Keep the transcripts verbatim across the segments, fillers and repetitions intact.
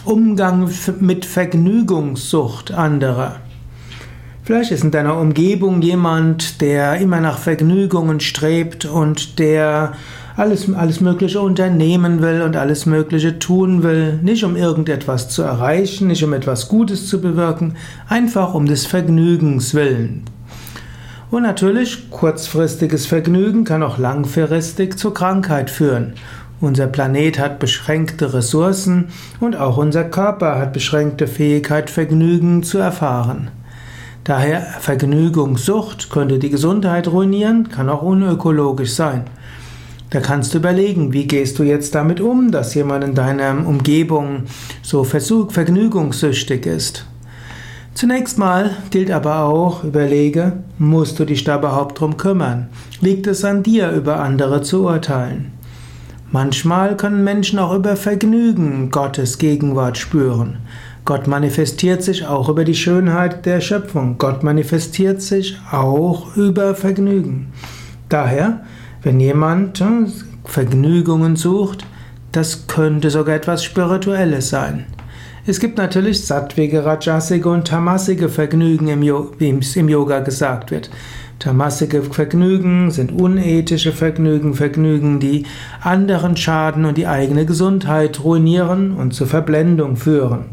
Umgang mit Vergnügungssucht anderer. Vielleicht ist in deiner Umgebung jemand, der immer nach Vergnügungen strebt und der alles, alles Mögliche unternehmen will und alles Mögliche tun will, nicht um irgendetwas zu erreichen, nicht um etwas Gutes zu bewirken, einfach um des Vergnügens willen. Und natürlich, kurzfristiges Vergnügen kann auch langfristig zur Krankheit führen. Unser Planet hat beschränkte Ressourcen und auch unser Körper hat beschränkte Fähigkeit, Vergnügen zu erfahren. Daher Vergnügungssucht könnte die Gesundheit ruinieren, kann auch unökologisch sein. Da kannst du überlegen, wie gehst du jetzt damit um, dass jemand in deiner Umgebung so vergnügungssüchtig ist. Zunächst mal gilt aber auch, überlege, musst du dich da überhaupt drum kümmern? Liegt es an dir, über andere zu urteilen? Manchmal können Menschen auch über Vergnügen Gottes Gegenwart spüren. Gott manifestiert sich auch über die Schönheit der Schöpfung. Gott manifestiert sich auch über Vergnügen. Daher, wenn jemand Vergnügungen sucht, das könnte sogar etwas Spirituelles sein. Es gibt natürlich sattwige, rajasige und tamasige Vergnügen, wie es im Yoga gesagt wird. Tamasige Vergnügen sind unethische Vergnügen, Vergnügen, die anderen schaden und die eigene Gesundheit ruinieren und zur Verblendung führen.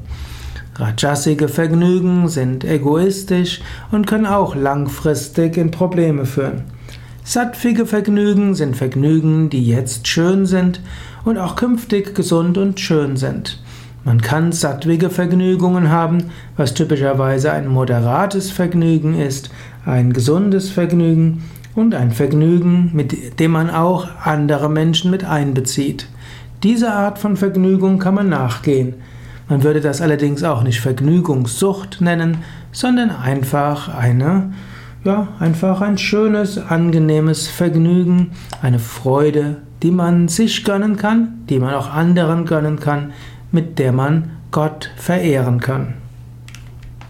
Rajasige Vergnügen sind egoistisch und können auch langfristig in Probleme führen. Sattvige Vergnügen sind Vergnügen, die jetzt schön sind und auch künftig gesund und schön sind. Man kann sattwige Vergnügungen haben, was typischerweise ein moderates Vergnügen ist, ein gesundes Vergnügen und ein Vergnügen, mit dem man auch andere Menschen mit einbezieht. Diese Art von Vergnügung kann man nachgehen. Man würde das allerdings auch nicht Vergnügungssucht nennen, sondern einfach eine, ja, einfach ein schönes, angenehmes Vergnügen, eine Freude, die man sich gönnen kann, die man auch anderen gönnen kann, mit der man Gott verehren kann.